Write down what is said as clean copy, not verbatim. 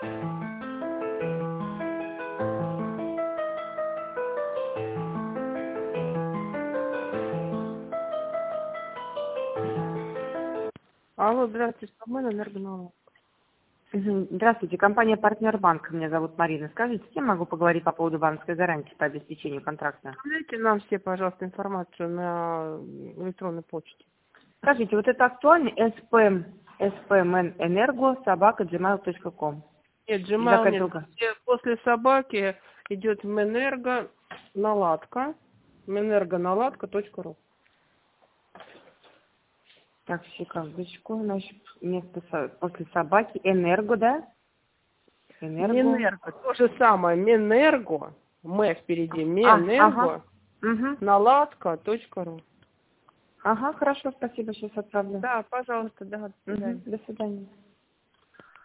Алло, здравствуйте, Самвел Энергоналог. Здравствуйте, компания «Партнер Банк». Меня зовут Марина. Скажите, с кем могу поговорить по поводу банковской гарантии по обеспечению контракта? Оставляйте нам все, пожалуйста, информацию на электронной почте. Скажите, вот это актуально? spmэнерго@gmail.com. Нет, Gmail нет. После собаки идет Менерго наладка, менергоналадка.ру. Так, секундочку, значит, после собаки энерго, да? Менерго. То же самое, Менерго, впереди, Менерго, наладка.ру. Ага, хорошо, спасибо, сейчас отправлю. Да, пожалуйста, да, до свидания. До свидания.